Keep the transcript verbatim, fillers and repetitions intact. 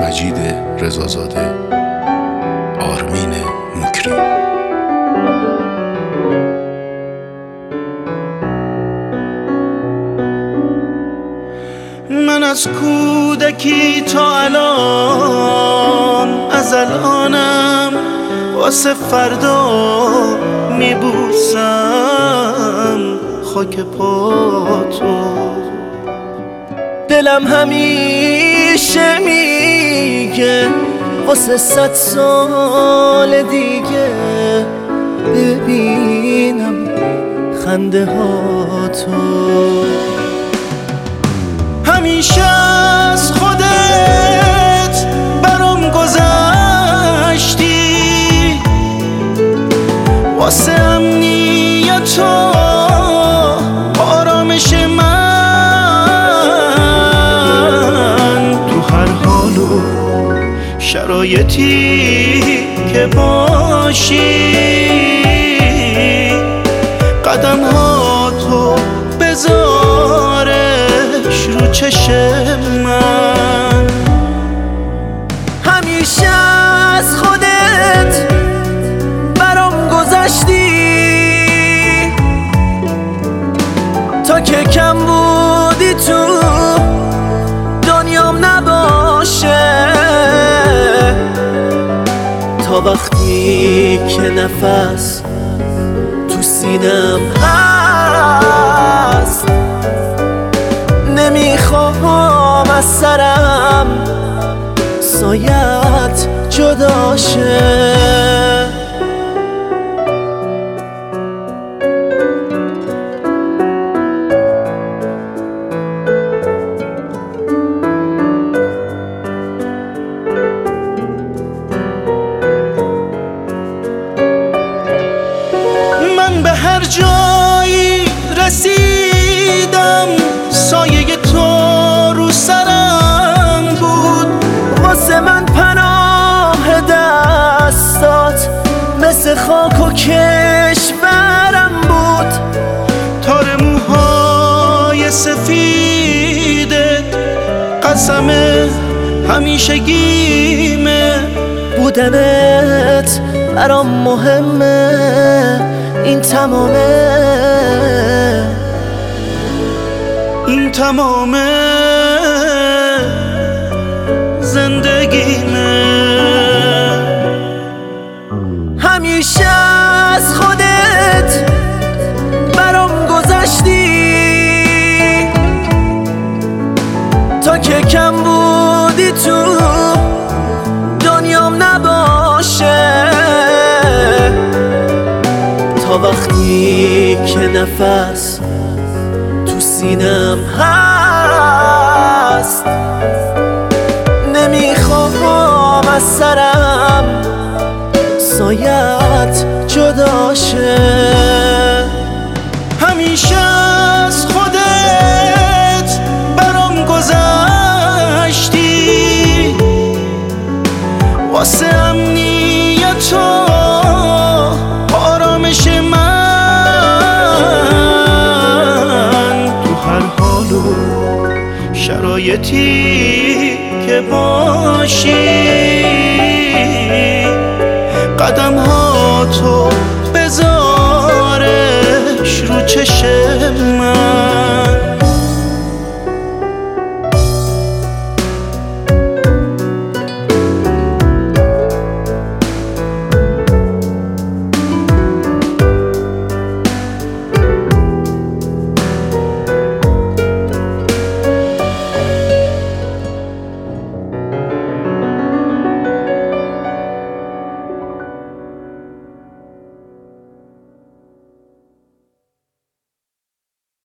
مجید رضازاده، آرمین مکری. من از کودکی تا الان، از الانم واسه فردا میبوسم خاک پاتو. دلم همیشه میگه واسه صد سال دیگه ببینم خنده هاتو. همیشه از خودت برام گذشتی، واسه امنیت و آرامش من. تو هر حال و شرایطی که باشی، قدم هاتو بذارش رو چشم من. همیشه از خودت برام گذشتی، تا که کم بودی تو دنیام نباشه، تا وقتی که نفس تو سینم هست نمیخوام از سرم سایت جدا شه. من به هر جایی رسیدم سایه تو رو سرم بود، واسه من پناه دستات مثل خاک و کشورم بود. تار موهای سفیدت قسم همیشگیمه، بودنت برام مهمه، این تمامه، این تمامه زندگیمه. همیشه از خودت برام گذشتی، تا که کم بودی تو دنیام نباشه، تا وقتی که نفس تو سینم هست نمیخوام از سرم سایت جدا شه. همیشه از خودت برام گذشتی، واسه امنیت و آرامش من. تو هر حال و شرایطی که باشی، قدم هاتو بذارش رو چشم من.